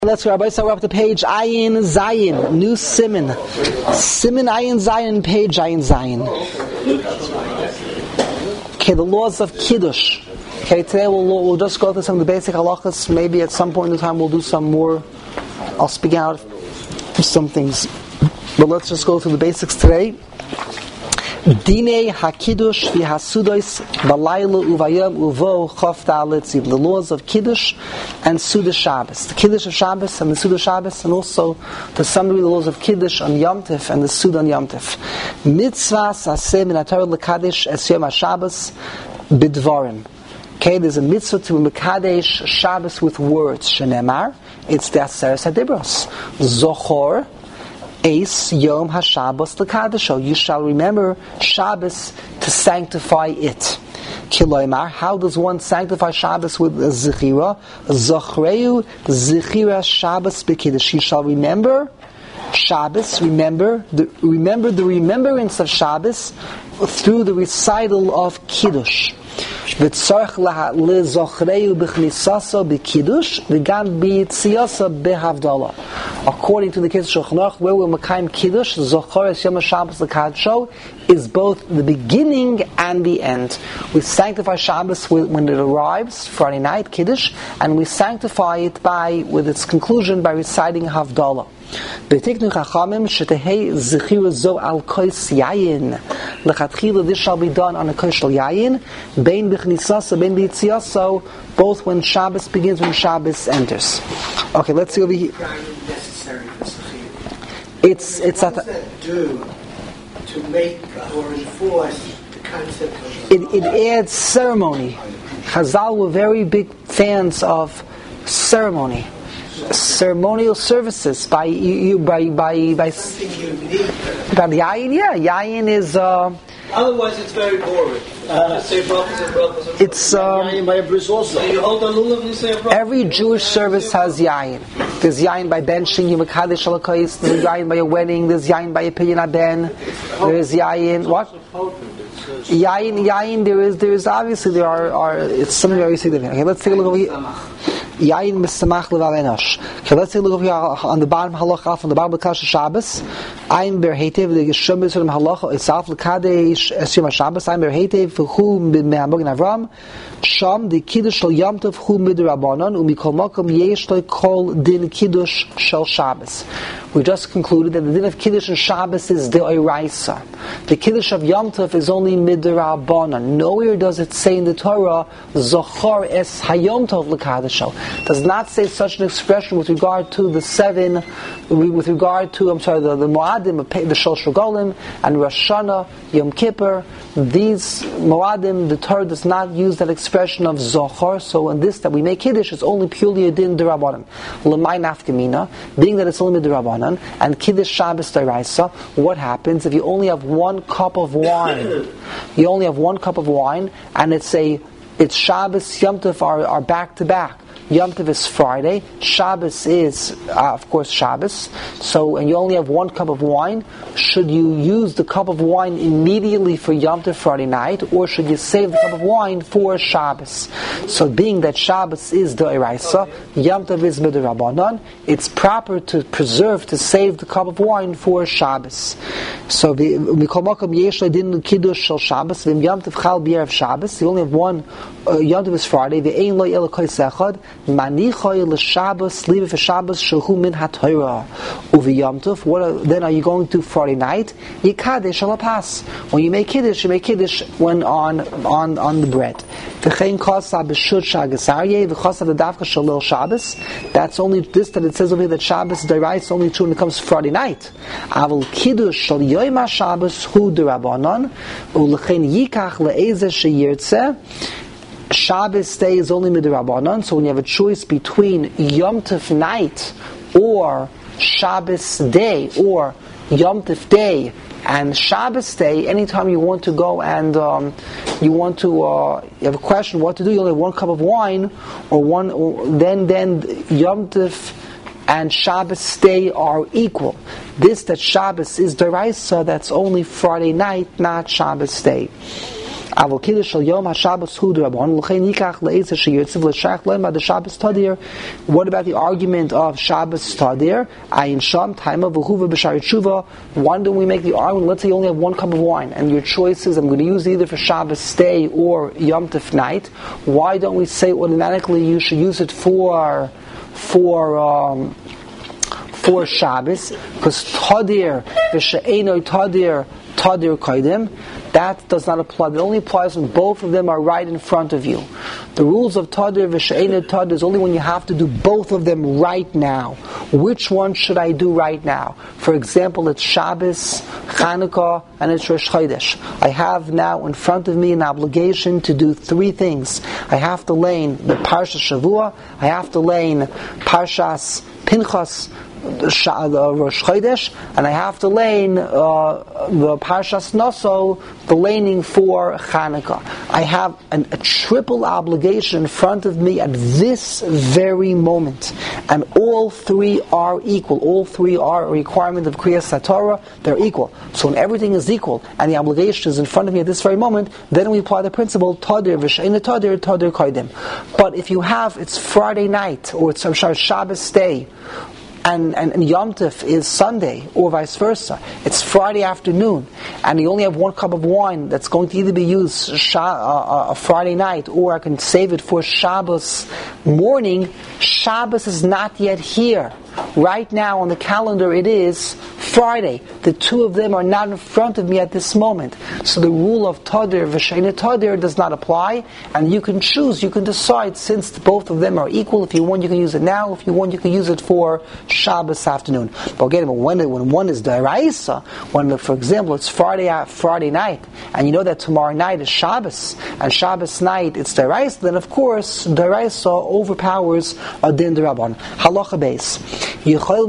Let's go, Rabbi. So we're up to page Ayin Zayin, new Siman. Siman Ayin Zayin, page Ayin Zayin. Okay, the laws of Kiddush. Okay, today we'll just go through some of the basic halachas. Maybe at some point in time we'll do some more. I'll speak out some things. But let's just go through the basics today. Dinei HaKiddush v'Hasudos Balayla Uvayom Uvo Chof Da'aletzim. The laws of Kiddush and Suda Shabbos. The Kiddush of Shabbos and the Suda Shabbos, and also to some degree the laws of Kiddush on Yom Tov and the Suda on Yom Tov. Mitzvahs Aseh Min HaTorah L'Kadesh Es Yom HaShabbos B'Dvarim. Okay, there's a mitzvah to Mekadesh Shabbos with words. Shenemar, it's the Aseret HaDibros. Zochor Eis Yom HaShabbos L'Kadesho. You shall remember Shabbos to sanctify it. Kiloimar, how does one sanctify Shabbos with Zechira? Zochreu Zechira Shabbos B'Kiddush. You shall remember Shabbos, remember the remembrance of Shabbos through the recital of Kiddush. V'tzarch lezochreu b'chnisaso b'kiddush v'gam b'yitziasa b'havdalah. According to the Kiddush Shulchan Aruch, where we're Makayim Kiddush, Zochor Es Yom HaShabbos L'Kadsho is both the beginning and the end. We sanctify Shabbos when it arrives, Friday night, Kiddush, and we sanctify it with its conclusion by reciting Havdalah. B'tiknu Chachamim shetehei zechira zo al kois yayin. Lechatchila, this shall be done on a kois shel yayin, bein b'chnisasa, bein b'yitziasa, both when Shabbos begins, when Shabbos enters. Okay, let's see over here. It's at the, do to make or enforce the concept of it adds ceremony. Chazal were very big fans of ceremony. Ceremonial services by something unique. the yayin. Yeah, yayin is. Otherwise, it's very boring. Say brachos. It's yayin by a bris also. You hold a lulav and you say a brachos. Every Jewish service has yayin. There's yayin by benching, you mekadesh alakais. There's yayin by a wedding. There's yayin by a pidyon haben. There's yayin. What? Yayin. There is obviously there are. It's something very significant. Okay, let's take a look over here. Yayin misamach levalenosh. Okay, let's take a look over here on the bottom halacha from the Bible Kasha Shabbos. Ayin berhetev the Yeshua Mitzvah halacha itself l'kadesh es Yom HaShabbos. Ayin berhetev v'hu me'amogen Avram. Sham the kiddush shel Yom Tov hu midrabanan umikol makom yesh lo kol din kiddush shel Shabbos. We just concluded that the din of kiddush and Shabbos is the oraisa. The kiddush of Yom Tov is only midrabanan. Nowhere does it say in the Torah zochor es hayom tov l'kadesho. Does not say such an expression with regard to the seven, with regard to the Moadim, the Shlosh Regalim, and Rosh Hashanah, Yom Kippur. These Moadim, the Torah does not use that expression of Zochor. So in this that we make Kiddush, it's only purely a din derabanan. L'may nafkamina, being that it's only derabanan, and Kiddush Shabbos deraisa. What happens if you only have one cup of wine? You only have one cup of wine, and it's Shabbos, Yom Tov are back to back. Yom Tov is Friday, Shabbos is, of course, Shabbos. So, and you only have one cup of wine. Should you use the cup of wine immediately for Yom Tov Friday night, or should you save the cup of wine for Shabbos? So, being that Shabbos is the Eraisa, Yom Tov is Midrabanan, it's proper to preserve, to save the cup of wine for Shabbos. So, Mikol Makom Yesh Din Kiddush Shel Shabbos, V'im Yom Tov Chal B'Erev Shabbos. You only have one. Yom Tov is Friday. V'ein lo yel kois echad. Manichoy l'Shabbos, leave it for Shabbos, shehu min haTorah. Uvi Yom Tov, then are you going to Friday night? Yikadesh alapas. When you make Kiddush when on the bread. V'chein kosa b'shut shagasarye, v'chosa v'davka shalil Shabbos. That's only this that it says over here that Shabbos derives only true when it comes to Friday night. Avol Kiddush shal yoyim haShabbos hu derabanan, u'lechein yikach le'ezeh sheyirtzeh. Shabbos day is only midrabanan, so when you have a choice between Yom Tov night or Shabbos day, or Yom Tov day and Shabbos day, anytime you want to go and you have a question what to do, you only have one cup of wine, then Yom Tov and Shabbos day are equal. This that Shabbos is deraisa, that's only Friday night, not Shabbos day. Avol kiddush shel yom haShabbos hu d'Rabbanan l'chein yikach le'etzah sheyirtziv l'shach le'ma d'Shabbos tadir. What about the argument of Shabbos tadir? Ayin sham taima v'huva b'shar tshuva. Why don't we make the argument? Let's say you only have one cup of wine, and your choice is I'm going to use it either for Shabbos day or Yom Tov night. Why don't we say automatically you should use it for Shabbos? Because tadir v'she'eno tadir kaidim, that does not apply. It only applies when both of them are right in front of you. The rules of tadir v'she'eno tadir is only when you have to do both of them right now. Which one should I do right now? For example, it's Shabbos, Chanukah, and it's Rosh Chodesh. I have now in front of me an obligation to do three things. I have to learn the Parsha Shavua, I have to learn Parshas Pinchas, Rosh Chodesh, and I have to learn the Parshas Noso, the laning for Chanukah. I have a triple obligation in front of me at this very moment, and all three are equal. All three are a requirement of Kriyas HaTorah. They're equal. So when everything is equal and the obligation is in front of me at this very moment, then we apply the principle Tadir v'she'ena Tadir Kaidim. But if you have it's Friday night or it's Shabbos day, and Yom Tov is Sunday, or vice versa. It's Friday afternoon, and you only have one cup of wine that's going to either be used Friday night, or I can save it for Shabbos morning. Shabbos is not yet here. Right now on the calendar it is Friday. The two of them are not in front of me at this moment. So the rule of Tadir v'she'ena Tadir does not apply, and you can choose, you can decide, since both of them are equal, if you want you can use it now, if you want you can use it for Shabbos afternoon. But again, when one is D'Oraisa, when for example it's Friday night, and you know that tomorrow night is Shabbos, and Shabbos night it's D'Oraisa, then of course D'Oraisa overpowers a Din D'Rabban. Halacha base. Okay, we all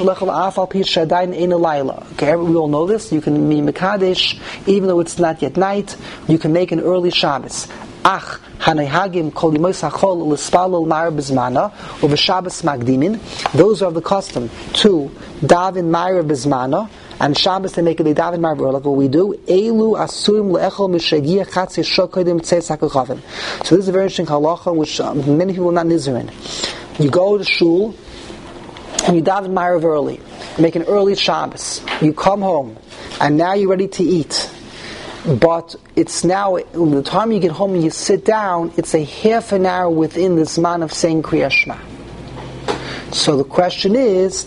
know this. You can be Mekadesh even though it's not yet night. You can make an early Shabbos. Ach, hanayhagim kol yimois hachol l'spalol ma'ar b'zmana or v'Shabbos magdimin. Those are of the custom to daven ma'ar b'zmana, and Shabbos they make it, they daven ma'ar b'early. Like what we do, elu asurim le'echol mishagia chatzi shokodim tzeis hakochavim. So this is a very interesting halacha which many people are not nizrin. You go to shul and you daven ma'ariv early, you make an early Shabbos, you come home, and now you're ready to eat. But it's now, by the time you get home and you sit down, it's a half an hour within the Zman of saying Kriya Shema. So the question is,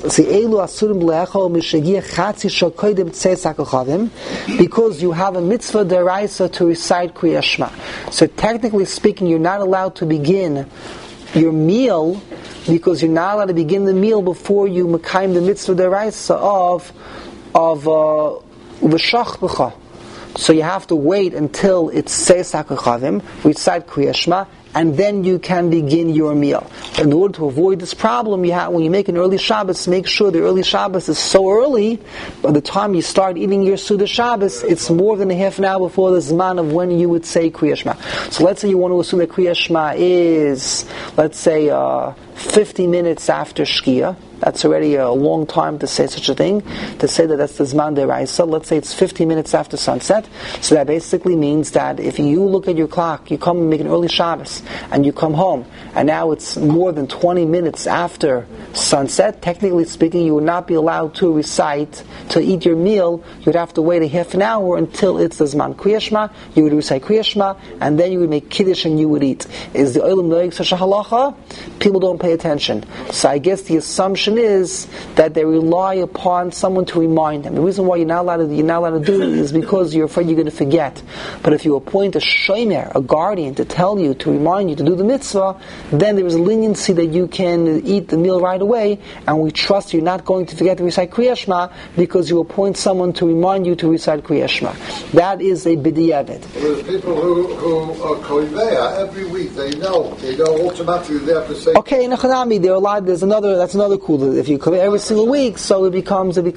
because you have a mitzvah deraisa to recite Kriya Shema. So technically speaking, you're not allowed to begin your meal, because you're not allowed to begin the meal before you mekayim the mitzvah deraisa of v'shach b'cha. So you have to wait until it's seis hakochavim, recite Kriya Shema, and then you can begin your meal. In order to avoid this problem, you have, when you make an early Shabbos, make sure the early Shabbos is so early, by the time you start eating your Suda Shabbos, it's more than a half an hour before the Zman of when you would say Kriya Shema. So let's say you want to assume that Kriya Shema is, let's say, 50 minutes after Shkia. That's already a long time to say such a thing, to say that that's the Zman Deraisa. Let's say it's 50 minutes after sunset. So that basically means that if you look at your clock, you come and make an early Shabbos, and you come home, and now it's more than 20 minutes after sunset, technically speaking, you would not be allowed to recite, to eat your meal. You would have to wait a half an hour until it's the Zman Kriya Shema. You would recite Kriya Shema, and then you would make Kiddush and you would eat. Is the Olam Noeg such a halacha? People don't pay attention. So I guess the assumption is that they rely upon someone to remind them. The reason why you're not allowed to do it is because you're afraid you're going to forget. But if you appoint a shomer, a guardian, to tell you, to remind you to do the mitzvah, then there is a leniency that you can eat the meal right away, and we trust you're not going to forget to recite Kriya Shema because you appoint someone to remind you to recite Kriya Shema. That is a b'diavad. There's people who are koiveya every week. They know automatically they have to say. Okay, in Echanami, that's another cool. If you come every single week, so it becomes a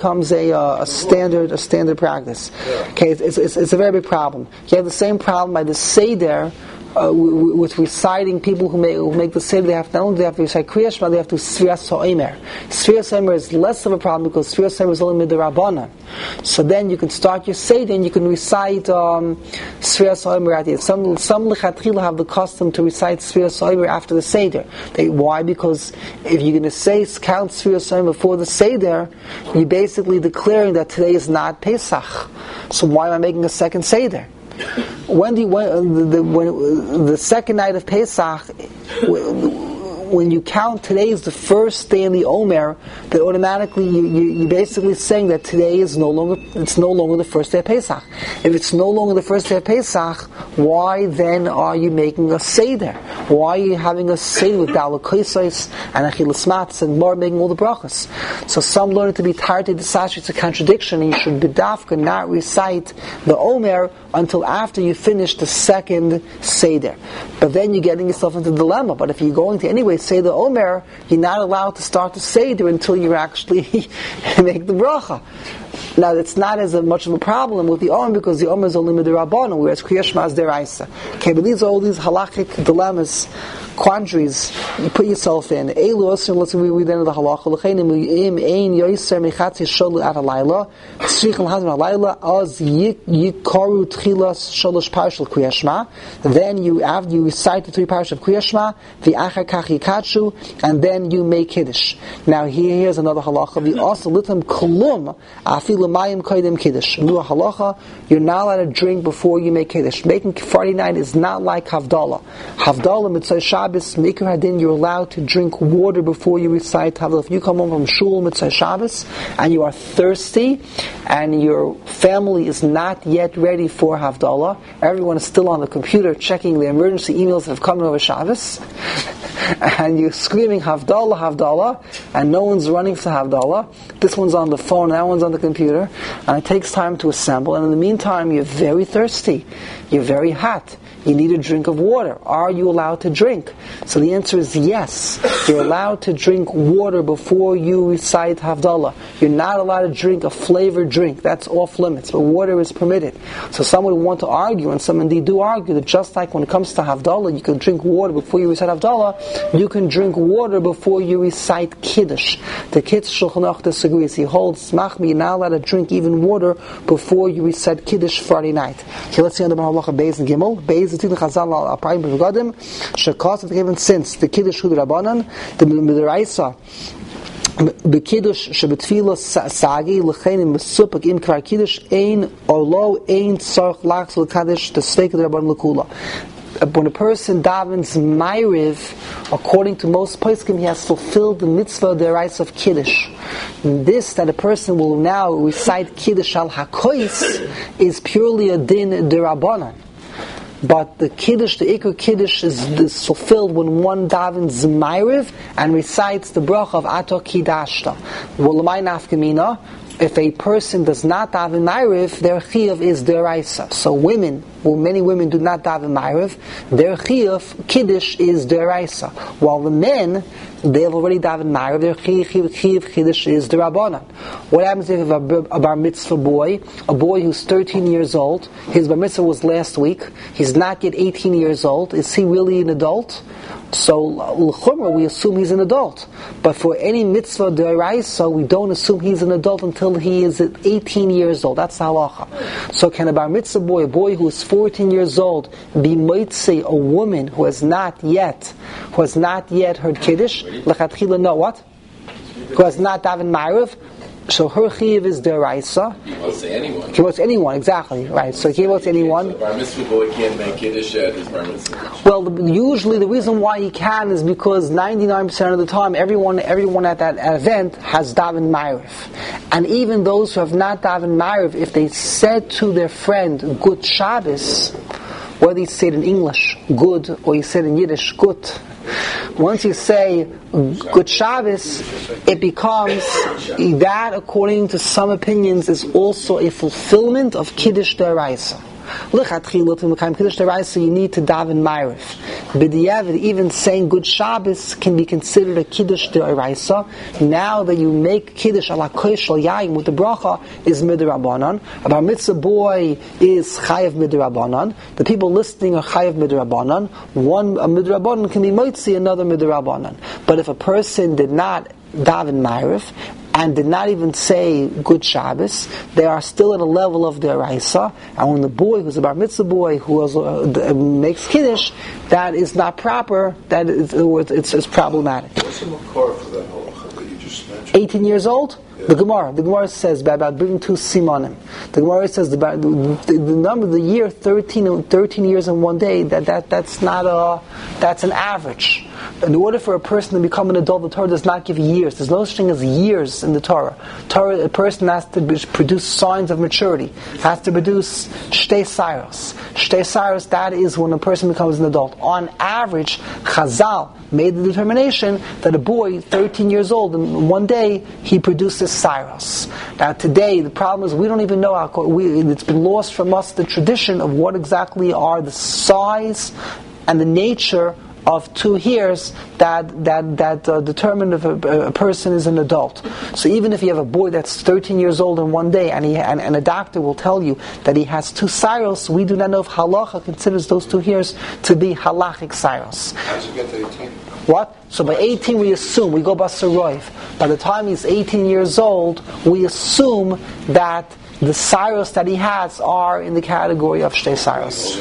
standard practice. Yeah. Okay, it's a very big problem. You have the same problem by the Seder with reciting, people who make the Seder, they have not only to recite Kriya Shema, they have to Sfiras HaOmer. Sfiras HaOmer is less of a problem because Sfiras HaOmer is only Midrabanan. So then you can start your Seder and you can recite Sfiras HaOmer at the end. Some Lechatchila have the custom to recite Sfiras HaOmer after the Seder. Why? Because if you're going to count Sfiras HaOmer before the Seder, you're basically declaring that today is not Pesach. So why am I making a second Seder? When the second night of Pesach, when you count today is the first day in the Omer, that automatically you're basically saying that today is no longer the first day of Pesach. If it's no longer the first day of Pesach, why then are you making a Seder? Why are you having a Seder with Dalakosais and Achilas Matz and more making all the brachas? So some learn it to be Tartei D'Sashri, it's a contradiction, and you should bedafka not recite the Omer until after you finish the second Seder. But then you're getting yourself into a dilemma. But if you're going to anyway say the Omer, you're not allowed to start the Seder until you actually make the bracha. Now, it's not as much of a problem with the Omer because the Omer is only Midrabanan, whereas Kriya Shema is Deraisa. Okay, but these are all these halachic dilemmas, quandaries you put yourself in. Let's read the end of the halacha. Then you recite the 3 parshas of Kriya Shema, and then you make Kiddush. Now here's another halacha. You're not allowed to drink before you make Kiddush. Making Friday night is not like Havdalah. Havdalah mitzvah Shabbos, Mikra Hadin, you're allowed to drink water before you recite Havdalah. If you come home from Shul mitzvah Shabbos and you are thirsty and your family is not yet ready for Havdalah, everyone is still on the computer checking the emergency emails that have come over Shabbos, and you're screaming Havdalah, Havdalah, and no one's running for Havdalah. This one's on the phone, that one's on the computer, and it takes time to assemble, and in the meantime you're very thirsty, you're very hot, you need a drink of water. Are you allowed to drink? So the answer is yes. You're allowed to drink water before you recite Havdalah. You're not allowed to drink a flavored drink. That's off limits, but water is permitted. So someone would want to argue, and some indeed do argue, that just like when it comes to Havdalah, you can drink water before you recite Havdalah, you can drink water before you recite Kiddush. The Kitzur Shulchan Aruch disagrees. He holds, Machmi, you're not allowed to drink even water before you recite Kiddush Friday night. Okay, let's see on the Halacha Beis and Gimel. Beis the Chazal al Prime Begadim Shekos given since the Kiddush Hu Rabbanan the Midiraisa Bekiddush Shebetfilah Sagi Lechenim Mesupek Im Kvar Kiddush Ein Olo Ein Tzarch Lachs Lekaddish the Sveik Rabban Lekula. When a person davens Ma'ariv, according to most poskim, he has fulfilled the mitzvah deraisa of Kiddush. This, that a person will now recite Kiddush al Hakois, is purely a din derabanan. But the Kiddush, the Iker Kiddush is fulfilled when one davens Ma'ariv and recites the bracha of Ato Kidashta. W'lamay nafkamina, if a person does not daven Ma'ariv, their chiyuv is deraisa. So many women do not daven Ma'ariv, their chiyuv, Kiddush, is deraisa. While the men, they have already davened Ma'ariv, their chiyuv Kiddush is derabbanan. What happens if a bar mitzvah boy, a boy who's 13 years old, his bar mitzvah was last week, he's not yet 18 years old, is he really an adult? So, l'chumra, we assume he's an adult. But for any mitzvah deraisa, we don't assume he's an adult until he is 18 years old. That's the halacha. So can a bar mitzvah boy, a boy who is 14 years old, be motzei a woman who has not yet heard Kiddush? L'chatchila, no, what? Who has not daven Ma'ariv? So her chiyuv is deraisa. He wants to say anyone. He wants anyone, exactly, right. So he wants anyone. So the bar mitzvah boy can't make Kiddush at his bar mitzvah. Well, usually the reason why he can is because 99% of the time, everyone at that event has daven Ma'ariv. And even those who have not daven Ma'ariv, if they said to their friend, Good Shabbos, whether you say it in English, good, or you say it in Yiddish, good, once you say Good Shabbos, it becomes that, according to some opinions, is also a fulfillment of Kiddush Deraisa. Lechatchila to Mekayim Kiddush D'Oraisa, you need to daven Ma'ariv. B'diavad, even saying good Shabbos can be considered a Kiddush D'Oraisa. Now that you make Kiddush ala kosh al yayin with the bracha is midrabanan. A bar mitzvah boy is chayav midrabanan. The people listening are chayav midrabanan. One a midrabanan can be moitzi, another midrabanan. But if a person did not daven Ma'ariv and did not even say good Shabbos, they are still at a level of their Raisa. And when the boy who's a bar mitzvah boy who makes Kiddush, that is not proper. That is, it's problematic. What's the makor for that halacha that you just mentioned? 18 years old? Yeah. The Gemara says about bringing 2 simonim. The Gemara says the number, the year 13 years and 1 day. That's an average. In order for a person to become an adult, the Torah does not give years. There's no such thing as years in the Torah. A person has to produce signs of maturity. Has to produce shtei sairos. Shtei sairos, that is when a person becomes an adult. On average, Chazal made the determination that a boy, 13 years old, in 1 day, he produces sairos. Now today, the problem is we don't even know it's been lost from us the tradition of what exactly are the size and the nature of 2 hairs that determine if a person is an adult. So even if you have a boy that's 13 years old in 1 day, and a doctor will tell you that he has 2 sairos, we do not know if halacha considers those 2 hairs to be halachic sairos. How does he get to 18? What? So by 18 we assume, we go basaroiv. By the time he's 18 years old, we assume that the sairos that he has are in the category of shtei sairos.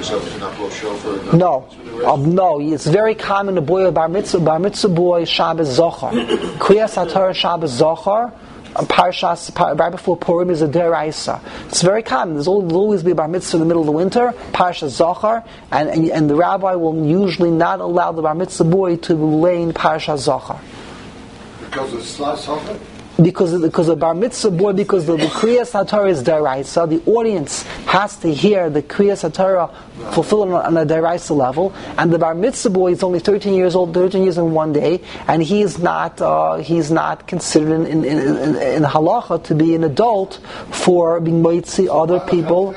No, it's very common. A boy, a bar mitzvah boy, Shabbos Zohar, Kriyas HaTorah Shabbos Zohar, Parshas right before Purim is a deraisa. It's very common. There'll always be a bar mitzvah in the middle of the winter, Parshas Zohar, and the rabbi will usually not allow the bar mitzvah boy to lay in Parshas Zohar. Because it's last Zohar? Because the bar mitzvah boy, because the Kriyas HaTorah is deraisa, the audience has to hear the Kriyas HaTorah fulfilled on a deraisa level, and the bar mitzvah boy is only 13 years old, 13 years and 1 day, and he is not considered in halacha to be an adult for being moitzi other people.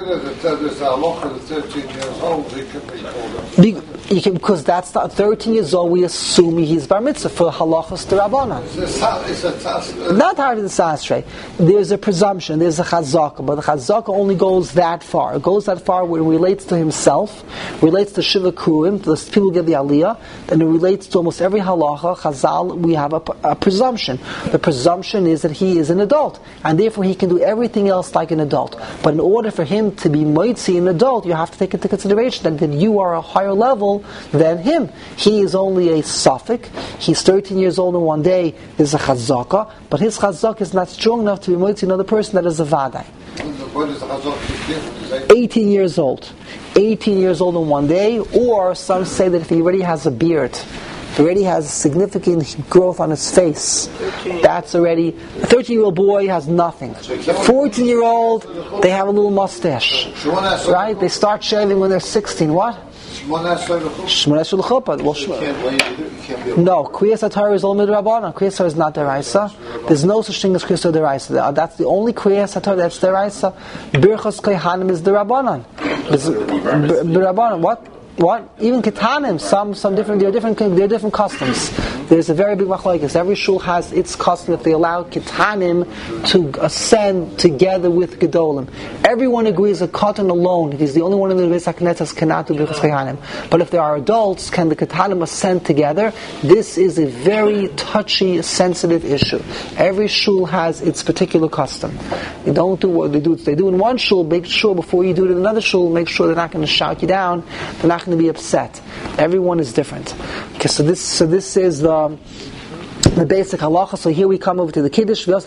Because that's not 13 years old, we assume he's bar mitzvah for halachas d'Rabbanan. Not hard to sastre. There's a presumption, there's a chazaka, but the chazaka only goes that far. It goes that far when it relates to himself, relates to Shiva Kruim, the people who give the aliyah, and it relates to almost every halacha, chazal, we have a presumption. The presumption is that he is an adult, and therefore he can do everything else like an adult. But in order for him to be moitzi an adult, you have to take into consideration that you are a higher level than him. He is only a suffix. He's 13 years old in 1 day, is a chazaka, but his chazaka is not strong enough to be moitzi another person that is a vadai. When is the chazaka? 18 years old. 18 years old in 1 day, or some say that if he already has a beard, if he already has significant growth on his face, that's already... A 13-year-old boy has nothing. 14-year-old, they have a little mustache. Right? They start shaving when they're 16. What? Shmoneh Shel Chuppah. No, Kriyas HaTorah is all midrabanan. Kriyas HaTorah is not deraisa. There's no such thing as Kriyas HaTorah deraisa. That's the only Kriyas HaTorah that's deraisa. Birchas Kohanim is derabanan. Derabanan. What? Even Ketanim, some different. There are different customs. There's a very big machlokes. Every shul has its custom if they allow Ketanim to ascend together with Gedolim. Everyone agrees a Katan alone, if he's the only one in the Beis HaKnesses, cannot do Birchas Kohanim. But if there are adults, can the Ketanim ascend together? This is a very touchy, sensitive issue. Every shul has its particular custom. You don't do what they do. They do in one shul, make sure before you do it in another shul, make sure they're not going to shout you down. They're not going to be upset. Everyone is different. Okay, so this is the basic halacha. So here we come over to the kiddush. So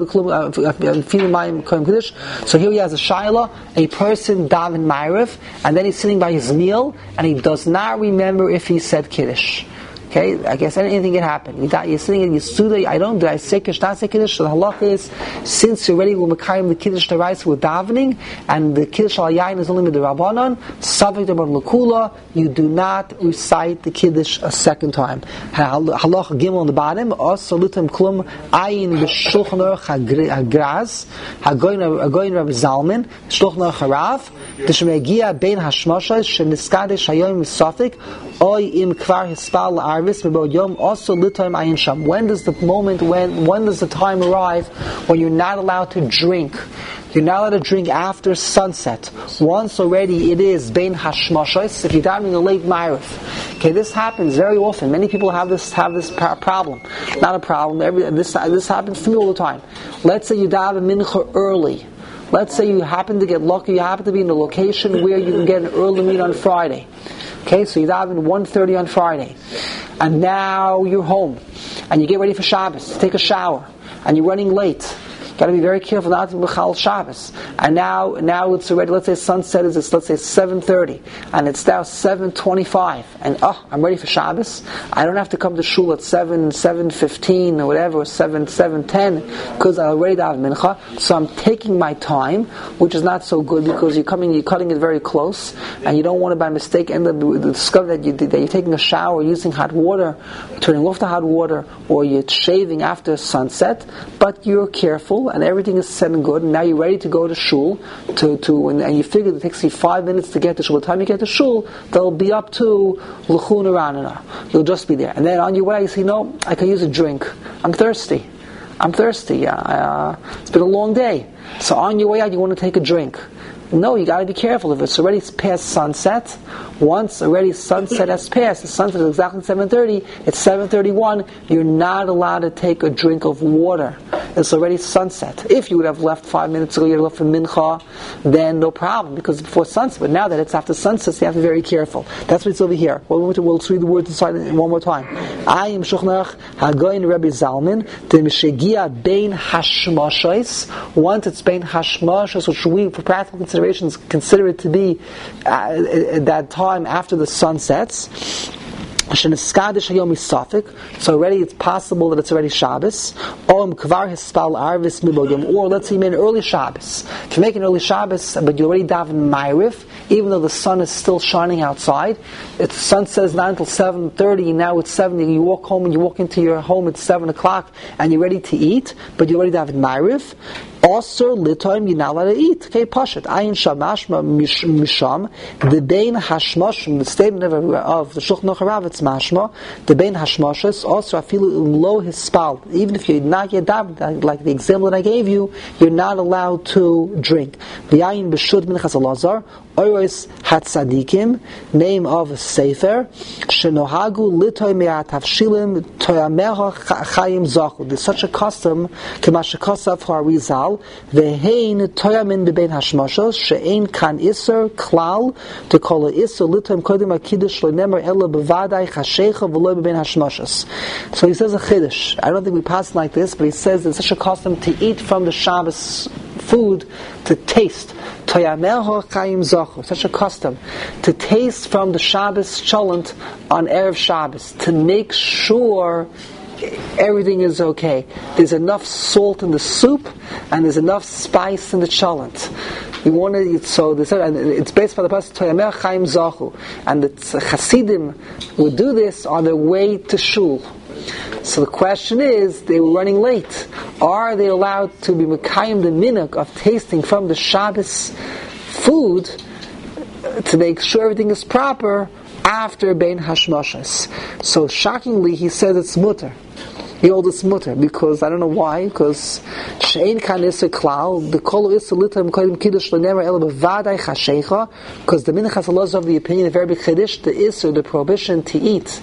here he has a shaila, a person daven ma'ariv, and then he's sitting by his meal, and he does not remember if he said kiddush. Okay, I guess anything can happen. You're sitting in Yisuda, did I say Kiddush, not say Kiddush? So the halacha is, since you're ready with Mekayim the Kiddush to rise with davening, and the Kiddush al Yain is only with the Rabbanon, Savik Dabar L'Kula, you do not recite the Kiddush a second time. Halacha Gimel on the bottom, also Lutam Klum, Ayin B'Shulchan Aruch HaGraz, Hagoyin Rabbi Zalman, Shulchan Aruch HaRav, D'Shmegia Bein Hashmashas, Sheniskadesh Hayom Misafik, Oy Im Kvar Hispal Arvis Mebod Yom, also Litaim Ayin Sham. When does the moment, when does the time arrive when you're not allowed to drink? You're not allowed to drink after sunset. Once already it is Bein Hashmashos, if you're down in the late Ma'ariv. Okay, this happens very often. Many people have this problem. Not a problem. This happens to me all the time. Let's say you daven mincha early. Let's say you happen to get lucky, you happen to be in a location where you can get an early meal on Friday. Okay, so you daven 1:30 on Friday. And now you're home. And you get ready for Shabbos. Take a shower. And you're running late. Got to be very careful not to b'chal Shabbos. And now it's already, let's say sunset is, let's say 7:30, and it's now 7:25, and I'm ready for Shabbos. I don't have to come to shul at 7:15 or whatever, or 7:10, because I already have mincha. So I'm taking my time, which is not so good because you're cutting it very close, and you don't want to by mistake end up discover that you're taking a shower using hot water, turning off the hot water, or you're shaving after sunset, but you're careful. And everything is set and good, and now you're ready to go to shul, and you figure it takes you 5 minutes to get to shul. By the time you get to shul, they'll be up to l'chun aranana. You'll just be there. And then on your way, you say, no, I can use a drink. I'm thirsty. It's been a long day. So on your way out, you want to take a drink. No, you got to be careful. If it's already past sunset, once already sunset has passed, the sunset is exactly 7:30, it's 7:31, you're not allowed to take a drink of water. It's already sunset. If you would have left 5 minutes ago, you would have left for mincha, then no problem, because it's before sunset. But now that it's after sunset, so you have to be very careful. That's what's over here. We'll read the words inside one more time. I am Shulchan Aruch Hagoyin Rabbi Zalman, the Mishegia Bein Hashmashos. Once it's Bein Hashmashos, which we, for practical considerations, consider it to be that time after the sun sets. So already it's possible that it's already Shabbos. Or let's say you made an early Shabbos. If you make an early Shabbos, but you already daven Ma'ariv, even though the sun is still shining outside, the sun says not until 7:30, now it's 7, you walk home and you walk into your home at 7 o'clock and you're ready to eat, but you already daven Ma'ariv. Also, litoim you're not allowed to eat. Okay, pashat. Ayin shamashma misham. The bein hashmash, from the statement of the Shulchan Aruch HaRav, it's mashma. The bein hashmashas also afilu lo hispal. Even if you're not yet daven, like the example that I gave you, you're not allowed to drink. V'ayin b'shud minchas alazar. Oros Hatzadikim, name of a sefer, Shenohagu Litoy Me'atavshilim Toyameha Chayim Zachu. There's such a custom, Kemashakosaf Harizal, Vehein Toyamin Bebein Hashmashos, She'ein Kan Isser Klal, to call it Isser Litoy Kodim HaKiddush Lenemer Ela Bevadai Chashecha V'loi Bebein Hashmashos. So he says a Chiddush. I don't think we pass it like this, but he says there's such a custom to eat from the Shabbos food, to taste. Toyameha Chayim Zachu. Such a custom to taste from the Shabbos cholent on Erev Shabbos to make sure everything is okay. There's enough salt in the soup and there's enough spice in the cholent. We want to eat, so it's based on the pasuk Toyameha Chayim Zachu, and the Hasidim would do this on their way to shul. So the question is, they were running late. Are they allowed to be mekayim the minhag of tasting from the Shabbos food to make sure everything is proper after Bein Hashmashas? So shockingly, he says it's mutter. He holds it's mutter because I don't know why. Because she'ein kan iser klal the kol iser litam kodim kiddush lenemer ela bevadai chashecha. Because the minhag has a lot of the opinion, the very big chiddush, the iser, the prohibition to eat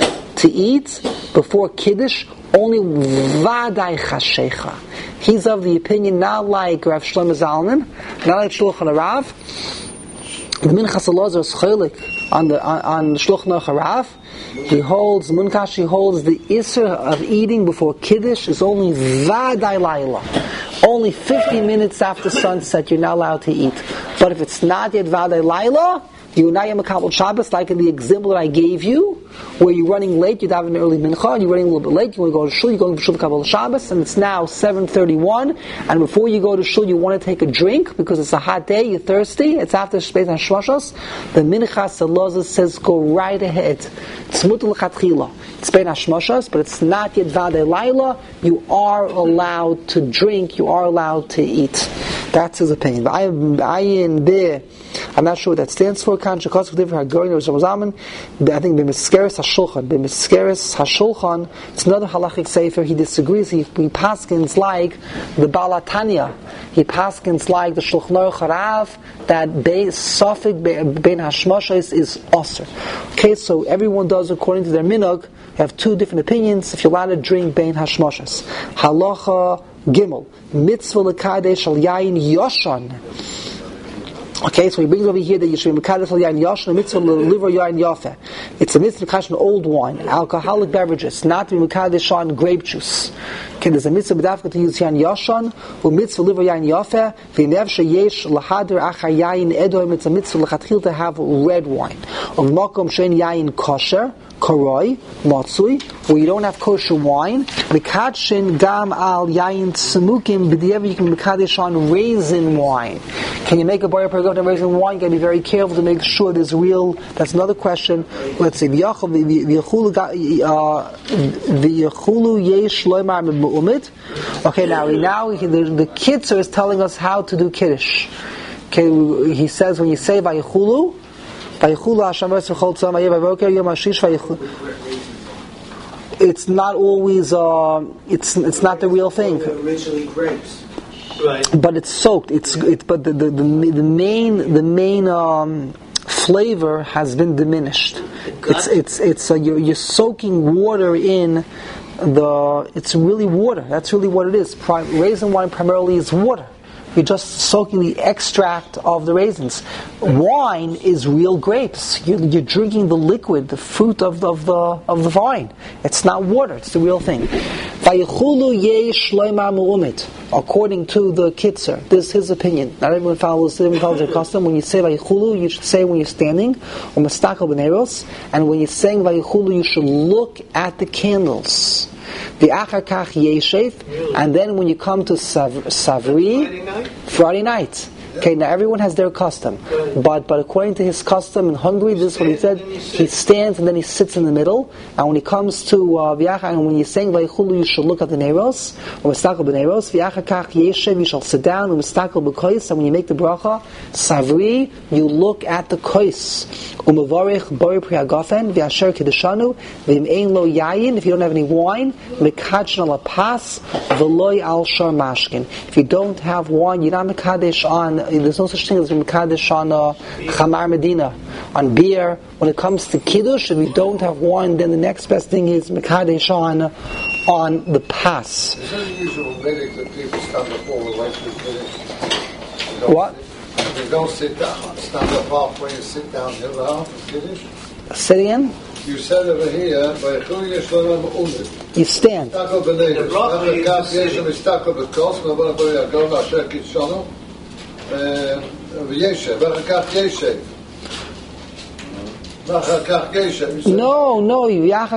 before Kiddush, only Vadai Chashecha. He's of the opinion, not like Rav Shlomo Zalman, not like Shulchan Aruch. The Minchas Elazar is chaylik on Shulchan Aruch. He holds the Isser of eating before Kiddush is only Vadai Laila. Only 50 minutes after sunset you're not allowed to eat. But if it's not yet Vadai Laila, You're not Makabel Shabbos, like in the example that I gave you, where you're running late, you're having an early mincha, and you're running a little bit late, you want to go to shul, you're going to shul Kabbalah Shabbos, and it's now 7:31, and before you go to shul, you want to take a drink, because it's a hot day, you're thirsty, it's after Shbeis HaShmashos, the Minchas Elazar says, go right ahead. It's mutar l'chatchila. It's Bein HaShmashos, but it's not yet Vadei Laila. You are allowed to drink, you are allowed to eat. That's his opinion. But I'm not sure what that stands for. I think B'miskeres HaShulchan, it's another halachic sefer. He disagrees. He paskins like the Balatanya. He paskins like the Shulchan Aruch Harav that Safek Bein HaShmashos is Osir. Okay, so everyone does according to their minhag. You have two different opinions. If you're allowed to drink Bein HaShmashos, Halacha Gimel, Mitzvah L'Kadesh Al Yayin Yoshan. Okay, so he brings over here that you should be Mekadesh Al Yayin Yoshan, Mitzvah L'Liver Yayin Yafeh. It's a mitzvah Mekadesh on old wine, alcoholic beverages, not to be Mekadesh on grape juice. Okay, there's a mitzvah b'dafka to use Yayin Yoshan, or Mitzvah L'Liver Yayin Yafeh, v'nev sheyesh l'hader achar Yayin Edom, it's a mitzvah l'chatchil to have red wine. Of Makom Shein Yayin Kosher, Koroi, Matsui, where you don't have kosher wine, Mekadshin Gam Al Yayin Tzemukim, b'di'ever you can Mekadesh on raisin wine. Can you make a bar paragraph on raisin wine? You got to be very careful to make sure there's real. That's another question. Let's see. V'yachulu yesh loymar me'umid. Okay, now the Kitzur is telling us how to do Kiddush. Okay, he says when you say Vayachulu, it's not always it's not the real thing. Originally grapes, right? But it's soaked. But the main flavor has been diminished. You're soaking water in the. It's really water. That's really what it is. Raisin wine primarily is water. You're just soaking the extract of the raisins. Wine is real grapes. You're drinking the liquid, the fruit of the vine. It's not water. It's the real thing. According to the Kitzur, this is his opinion. Not everyone follows their custom. When you say Vayichulu, you should say when you're standing, or Mastakel B'neiros, and when you're saying Vayichulu, you should look at the candles. The achar kach yeshev, and then when you come to Savri, Friday night. Okay, now everyone has their custom, but according to his custom in Hungary, this is what he said. He stands and then he sits in the middle. And when he comes to v'yachar, and when you're saying v'yichulu, you should look at the neiros or mistakel b'neiros. V'yachar kach yeshev, you shall sit down and mistakel b'kois. And when you make the bracha Savri, you look at the kois. Umavarich bori priagafen v'asher kedeshanu v'im ein lo yayin. If you don't have any wine, mekadsh al pas v'loy al shar mashkin. If you don't have wine, you're not mekadesh on. There's no such thing as mekadesh on chamar medina, on beer. When it comes to kiddush, if you don't have wine, then the next best thing is mekadesh on the pas. Is it unusual minute that people stand up all the way through kiddush? What? They don't sit down, stand up halfway and sit down the other half of kiddush? Say again? You said over here, you stand. No,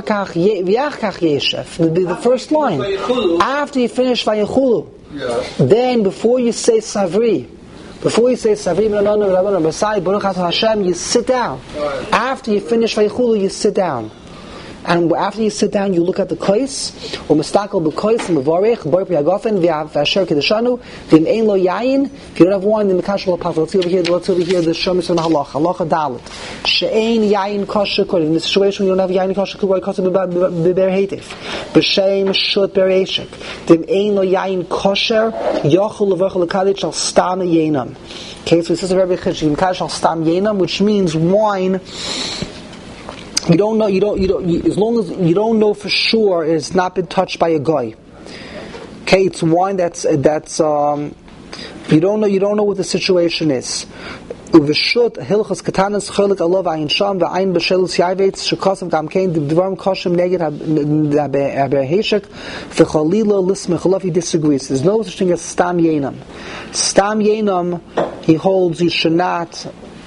the first line. After you finish Vayechulu, then before you say Savri, you sit down. After you finish Vayechulu, you sit down. And after you sit down, you look at the kois, or mistakel b'kois, and mevarech, bor priagafen, v'asher kedeshanu, v'im ein lo yayin. If you don't have wine, then mekash lo pav. Let's see over here the shomis on halacha dalet. She'ein yayin kosher kodev. In this situation, you don't have yayin kosher kodev, kosher b'ber hetif. B'shem shut ber eshek. V'im ein lo yayin kosher, yochel levarchel lekadit shal stam yenam. Okay, so it says a Rebbe Chiddush, mekash shal stam yenam, which means wine. You don't know. As long as you don't know for sure, it has not been touched by a guy. Okay, it's wine that's you don't know. You don't know what the situation is. Uveshut hilchos katanas cholik alav ayin sham ve'ayin b'shelus yavetz shekasav gam kein d'varim koshem neged haberheshek v'chalila lismech. He disagrees. There's no such thing as stam yenam. Stam yenam, he holds you should not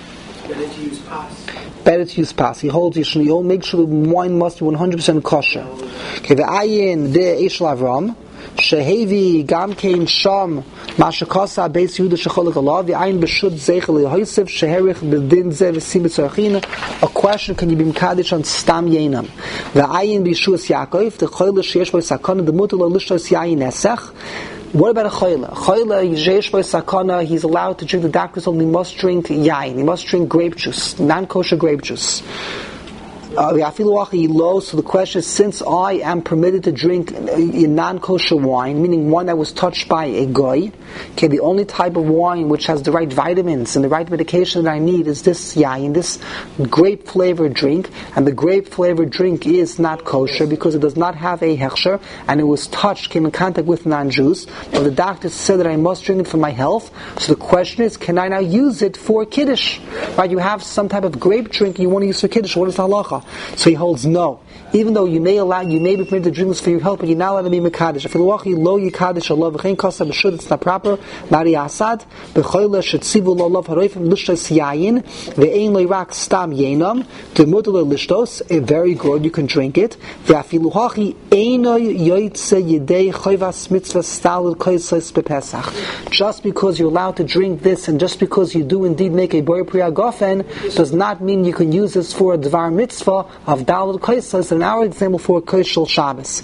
Better to use pas. Better to use pas. He holds you make sure the wine must be 100% kosher. Okay, the ayin de Eshel Avram. Shehevi gam kein sham mashakasa beis Yehuda shecholek Allah the ayin b'shud zeichel yehoisef sheherich b'din ze v'sim b'tzarchina. A question: can you be mekadesh on stam yenam? The ayin b'yeshuas Yaakov the choyle sheyesh bo sakana the mutar lo lishtos yayin esech. What about a choyle? Choyle yesh bo sakana. He's allowed to drink. The doctors only must drink yayin. He must drink grape juice, non-kosher grape juice. So the question is, since I am permitted to drink a non-kosher wine, meaning one that was touched by a goy, okay, the only type of wine which has the right vitamins and the right medication that I need is this yayin, this grape-flavored drink, and the grape-flavored drink is not kosher because it does not have a hechsher, and it was touched, came in contact with non-Jews, but the doctor said that I must drink it for my health. So the question is, can I now use it for kiddush? Right, you have some type of grape drink you want to use for kiddush. What is halacha? So he holds no. Even though you may be permitted to drink this for your health, but you're not allowed to be mekadesh. If you lo yikadesh Allah v'chein kosa b'shud, it's not proper. Mari asad b'choyle shetzivu lo lov haroifim lishtos yayin ve'ein lo yirak stam yenam demutar lo lishtos. Very good, you can drink it. Ve'afilu hachi eino yoytze yedei choivas mitzvah stalid koisos b'pesach. Just because you're allowed to drink this, and just because you do indeed make a bor priya gofen, does not mean you can use this for a dvar mitzvah of dalid koisos. In our example, for Koshel Shabbos,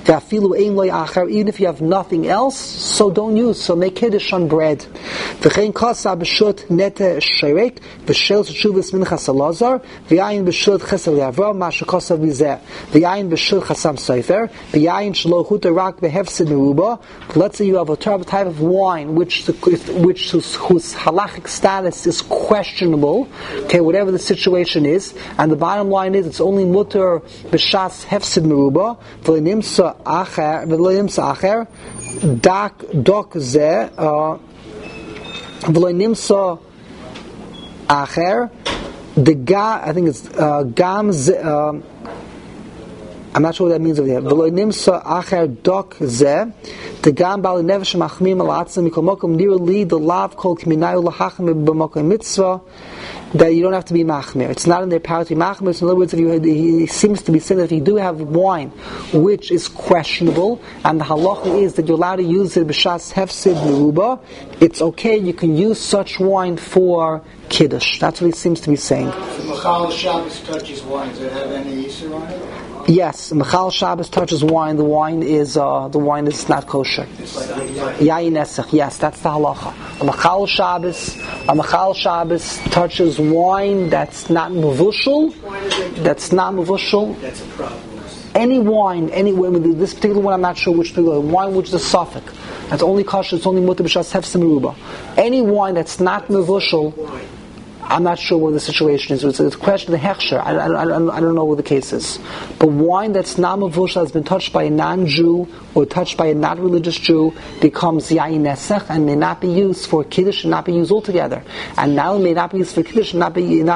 even if you have nothing else, so don't use. So make kiddush on bread. V'chein kasa b'shut nete sherek v'shel shuvas minchas alazar v'yayin b'shut chesel yavram mashakasa v'zeh v'yayin b'shut chasam sofer v'yayin shlo chuta rak v'hefsid meruba. Let's say you have a type of wine whose halachic status is questionable. Okay, whatever the situation is, and the bottom line is it's only mutter b'shas hefsid meruba v'lenimsa acher dok ze v'lenimsa acher the ga. I think it's gam ze. I'm not sure what that means over here. V'lenimsa acher dok ze the gam bal nevesh machmim al atzim mikol mokom nearly the lav kol kminayu lahachim b'mokom mitzvah. That you don't have to be machmir. It's not in their power to be machmir. So in other words, he seems to be saying that if you do have wine which is questionable, and the halacha is that you're allowed to use it b'shas hefsid meruba, it's okay. You can use such wine for kiddush. That's what he seems to be saying. If Mechal Shabbos touches wine, does it have any issue on it? Yes, Mechal Shabbos touches wine. The wine is not kosher. Yayin esech. Yes, that's the halacha. A Mechal Shabbos touches wine that's not mevushal. That's a problem. Any wine, this particular one, I'm not sure which particular wine, which is a suffix. That's only kosher. It's only mutar b'shas hefsid meruba. Any wine that's not mevushal, I'm not sure what the situation is. It's a question of the hechsher. I don't know what the case is. But wine that's not mevushal, has been touched by a non-Jew or touched by a not-religious Jew, becomes yayin nesech and may not be used for kiddush and not be used altogether. And now it may not be used for kiddush and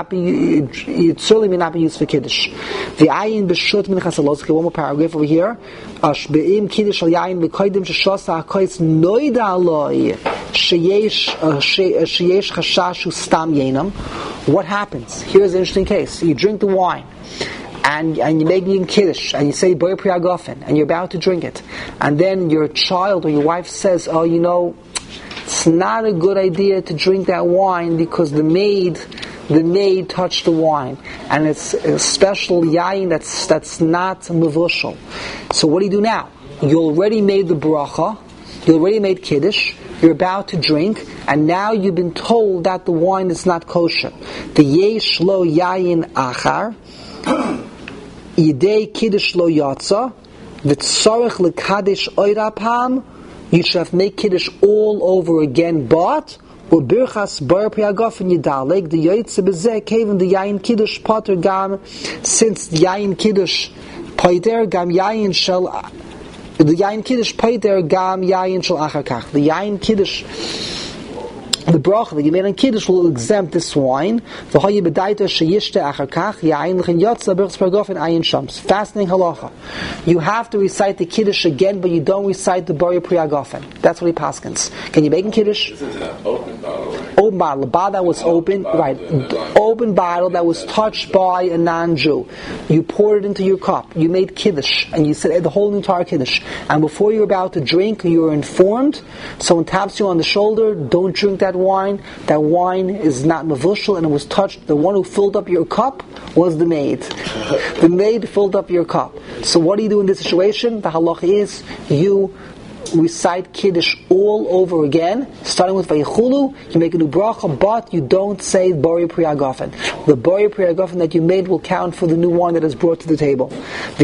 it certainly may not be used for kiddush. The ayin b'shut minchas alaz. Okay, one more paragraph over here. Be'im kiddush al yayin b'koidim sheshasa ha'kois noida aloi sheyesh chashashu stam yenam. What happens? Here's an interesting case. You drink the wine, and you're making kiddush, and you say bor priya gofen, and you're about to drink it, and then your child or your wife says, "Oh, it's not a good idea to drink that wine because the maid touched the wine, and it's a special yayin that's not mevushal." So what do you do now? You already made the bracha, you already made kiddush. You're about to drink, and now you've been told that the wine is not kosher. The yesh lo yayin achar, yidei kiddush lo yatsa, v'tzarech lekadesh oirapam. You should have made kiddush all over again, but u'birchas bar priyagofen yidaleg the yotze bezeh kevin the yayin kiddush poter gam, since the yayin kiddush poter gam yayin shel. The yayin kiddush paiter gam yayin shel achar kach. The yayin kiddush, the bracha that you made on kiddush will exempt this wine. The hayi bedaita sheyishte achar kach yayin lechin yotza birchas paragofen ayin shams. Fascinating halacha. You have to recite the kiddush again, but you don't recite the bari priya gofen. That's what he paskins. Can you make a kiddush? This is an open bottle, right? Open bottle. The bottle that was open, right? Open open bottle that was touched by a non-Jew. You poured it into your cup. You made kiddush, and you said the whole entire kiddush. And before you're about to drink, you were informed. Someone taps you on the shoulder. Don't drink that wine. That wine is not mavushal, and it was touched. The one who filled up your cup was the maid. The maid filled up your cup. So what do you do in this situation? The halach is you recite Kiddush all over again, starting with Vayichulu. You make a new bracha, but you don't say Bori Priyagofen. The Bori Priyagofen that you made will count for the new wine that is brought to the table. He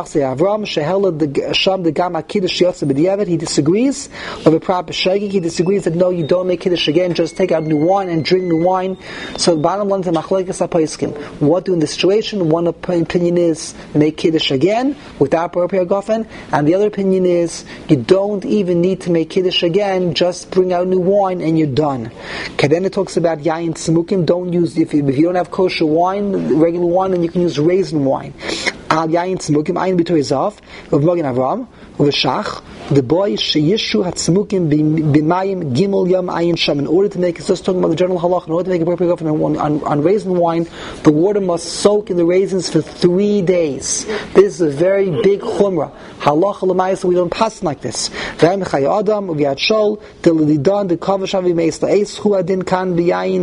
disagrees. He disagrees that no, you don't make Kiddush again, just take out new wine and drink new wine. So the bottom line is what do in this situation? One opinion is make Kiddush again without Bori Priyagofen, and the other opinion is you don't even need to make Kiddush again, just bring out new wine and you're done. Then it talks about Yayin Tzmukim, don't use, if you don't have kosher wine, regular wine, then you can use raisin wine. Al Yayin Tzmukim, Ayin B'Toy Zav, of Magen Avram, of Shach, the boy Sheyishu Hatzmukim B'Mayim Gimel Yom Ayin Sham. In order to make, it's just talking about the general halach, in order to make a perfect on raisin wine, the water must soak in the raisins for 3 days. This is a very big chumrah. Halacha l'mayis, we don't pass like this. V'ayim chay adam u'viad shol t'lidan d'kavashav v'meis la'es hu adin kan b'yayin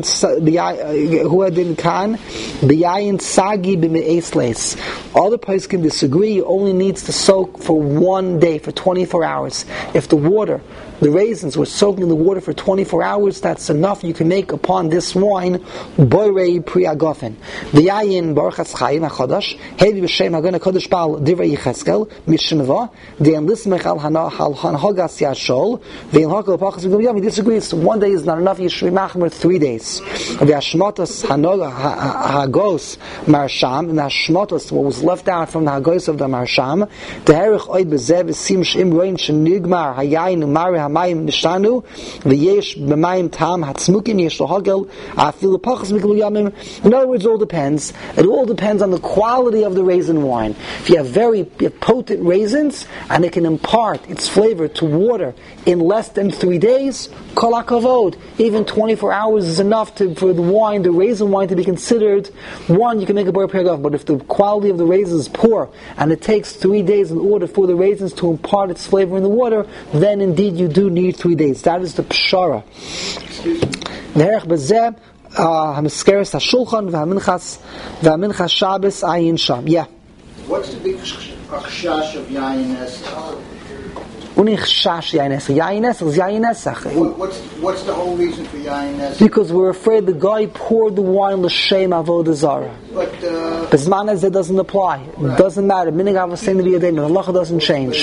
sagi b'meis leis. All the poskim disagree. It only needs to soak for 1 day, for 24 hours. If the raisins were soaked in the water for 24 hours, that's enough. You can make upon this wine Borei Priyagofen. V'yayin Baruch Chaim HaChodash Hevi B'Shem Hagan HaKodesh Bal Divrei Yecheskel Mishneva De'en Lismech Al Hanhogas Yashol Ve'en Hakol Pachas V'Gam Yom. He disagrees. 1 day is not enough. You should be machmer 3 days. V'Hashmotos Hagos Marsham, and the Hashmotos, what was left out from the Hagos of the Marsham, De'erich Oid Bezev Sim Sh'im Roin Shenigmar Hayayin Umari Hamayim Nishtanu V'yesh B'mayim Tam Hatzmukim Yesh Lohagel Afilu Pachas V'Gam Yomim. In other words, it all depends. It all depends on the quality of the raisin wine. If you have very potent raisins and it can impart its flavor to water in less than 3 days, kol hakavod. Even 24 hours is enough for the wine, the raisin wine, to be considered one. You can make a Bori Priyagofen, but if the quality of the raisins is poor and it takes 3 days in order for the raisins to impart its flavor in the water, then indeed you do need 3 days. That is the pshara. Hameskeres HaShulchan v'Haminchas Shabbos Ayin Sham. Yeah. What's the big chash of Yayin Esach? Yayin Esach. What's the whole reason for Yayin Esach? Because we're afraid the guy poured the wine l'shem avodah zarah. But Bisman it doesn't apply. It doesn't matter. Minig Avosenu B'Yadeinu. The halacha doesn't change.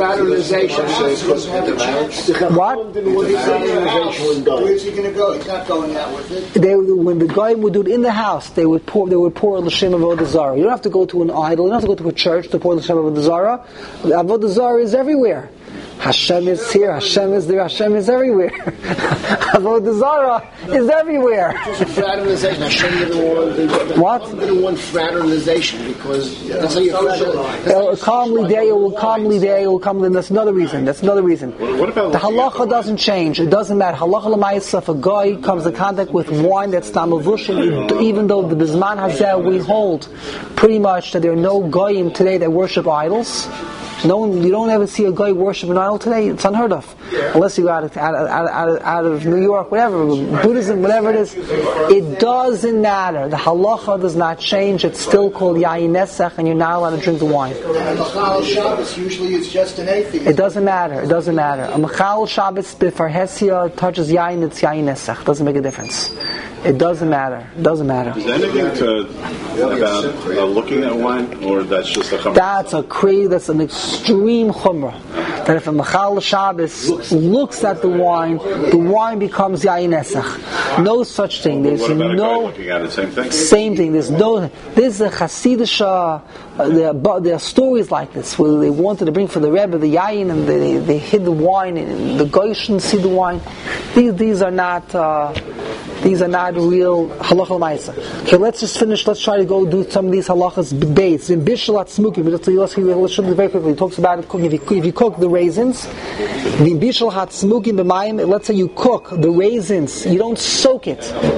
What? Where's he going to go? He's not going out with it. When the guy would do it in the house, they would pour l'shem avodah zarah. You don't have to go to an idol. You don't have to go to a church to pour l'shem avodah zarah. Avodah zarah is everywhere. Hashem is here, Hashem is there, Hashem is everywhere. Avodah Zarah is everywhere. It's a fraternization. Hashem didn't want didn't want fraternization because that's how you fraternize. Calmly there, it will calmly. That's another reason. What about the halacha doesn't change. It doesn't matter. Halacha l'mayisa, if a guy comes in contact with wine that's not mavushim, even though the Bizman Hazeh we hold pretty much that there are no goyim today that worship idols. You don't ever see a guy worship an idol today. It's unheard of, unless you go out of New York, whatever, Buddhism, whatever it is. It doesn't matter. The halacha does not change. It's still called Yayin Esach, and you're not allowed to drink the wine. And Machal Shabbos usually is just an atheist. It doesn't matter. A Machal Shabbos before Hesia touches Yayin, it's Yayin Esach. Doesn't make a difference. It doesn't matter. Is there anything about looking at wine, or that's just a chumrah? That's an extreme chumrah. That if a Machal Shabbos looks at the wine becomes Yayin Esach. No such thing. There's what about no. A guy looking at it, same thing. Same thing. This is a Hasidish. There are stories like this where they wanted to bring for the Rebbe the Yayin and they hid the wine and the guy shouldn't see the wine. These are not. These are not real halacha l'maisa. Okay, let's just finish. Let's try to go do some of these halachas based in bishul hatzmukim. Let's show you very quickly. It talks about it cooking. If you cook the raisins, the bishul hatzmukim b'mayim. Let's say you cook the raisins. You don't soak it.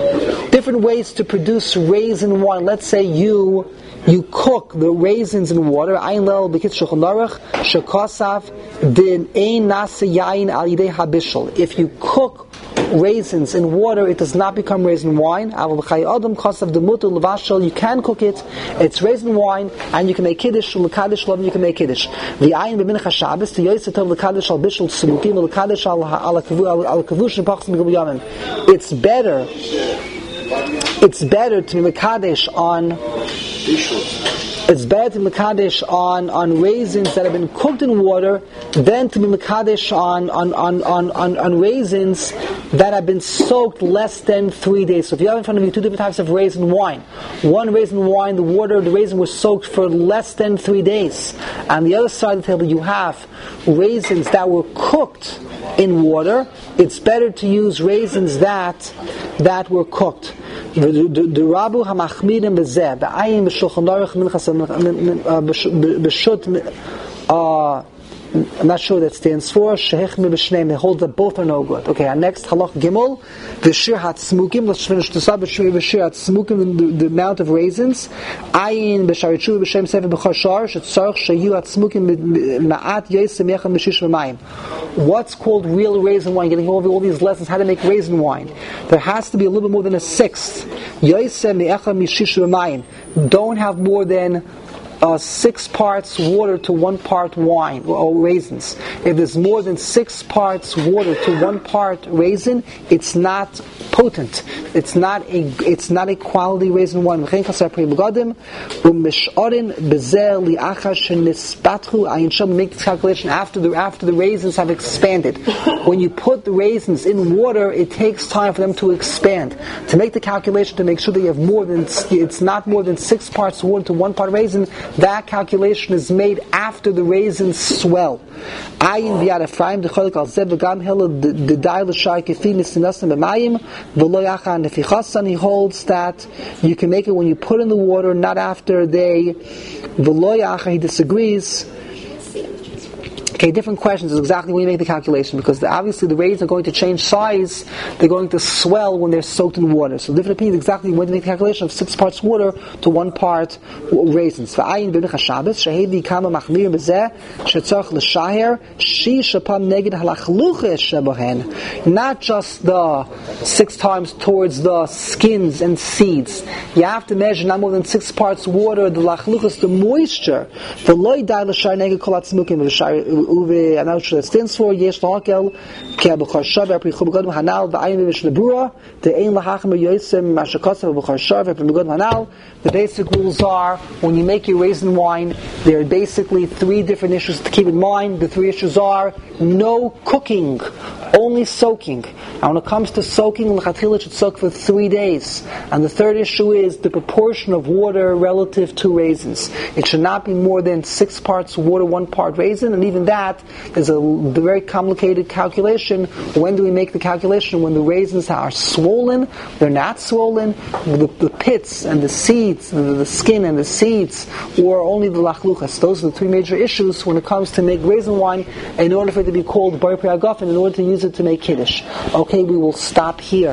different ways to produce raisin wine. Let's say you cook the raisins in water. Ayin lel b'kitz Shulchan Aruch shekosav din ein nasa yayin al yidei habishul. If you cook raisins in water, it does not become raisin wine. You can cook it. It's raisin wine, and you can make kiddush. You can make kiddush. It's better to be mekadesh on. It's better to be mekadesh on raisins that have been cooked in water than to be mekadesh on raisins that have been soaked less than 3 days. So if you have in front of you two different types of raisin wine, one raisin wine, the raisin was soaked for less than 3 days. On the other side of the table, you have raisins that were cooked in water. It's better to use raisins that were cooked. The Rabu Hamachmirim Bezeh Ba'ayim B'Shulchan Aruch Minchas I'm not sure that stands for Shehechmi B'Shneim. They hold that both are no good. Okay, our next halach Gimel V'Shir HaTzmukim. Let's finish this up. V'Shir HaTzmukim, the amount of raisins. Ayin B'Sharichu B'Shem Sefer B'Chashar Shetzarch Sheyu HaTzmukim Ma'at Yosem Yecham B'Shish V'Mayim. What's called real raisin wine? Getting over all these lessons how to make raisin wine. There has to be a little bit more than a sixth. Yosem Yecham B'Shish V'Mayim. Don't have more than 6 parts water to 1 part wine or raisins. If there's more than 6 parts water to 1 part raisin, it's not potent. It's not a quality raisin wine. Make the calculation after the raisins have expanded. When you put the raisins in water, it takes time for them to expand. To make the calculation to make sure that you have it's not more than 6 parts water to 1 part raisin, that calculation is made after the raisins swell. Ayin v'yad Ephraim d'cholik al zeh v'gam hela d'day l'shar kefi nisinasim b'mayim v'lo yachan nefichasan. He holds that you can make it when you put in the water, not after they v'lo yachan. He disagrees. Okay, different questions is exactly when you make the calculation, because obviously the raisins are going to change size, they're going to swell when they're soaked in water. So different opinions exactly when to make the calculation of 6 parts water to 1 part raisins. Not just the 6 times towards the skins and seeds. You have to measure not more than 6 parts water, the lachluchas, the moisture. The loy dai l'shar neged kol atzmukim I'm not sure that stands for Yesh Lakel Ke B'Char Shav Pri Chubagodim Hanal V'Ayim V'Shnebura The Ein Lahachim Yosem Mashakotzav B'Char Shav Pri Chubagodim Hanal. The basic rules are, when you make your raisin wine, there are basically 3 different issues to keep in mind. The 3 issues are no cooking, only soaking. And when it comes to soaking, l'chatchila should soak for 3 days. And the 3rd issue is the proportion of water relative to raisins. It should not be more than 6 parts water, 1 part raisin, and even that is a very complicated calculation. When do we make the calculation? When the raisins are swollen, they're not swollen, the pits and the seeds, the skin and the seeds, or only the lachluchas. Those are the 3 major issues when it comes to make raisin wine, in order for it to be called bar pri hagafen, in order to use it to make kiddush. Okay, we will stop here.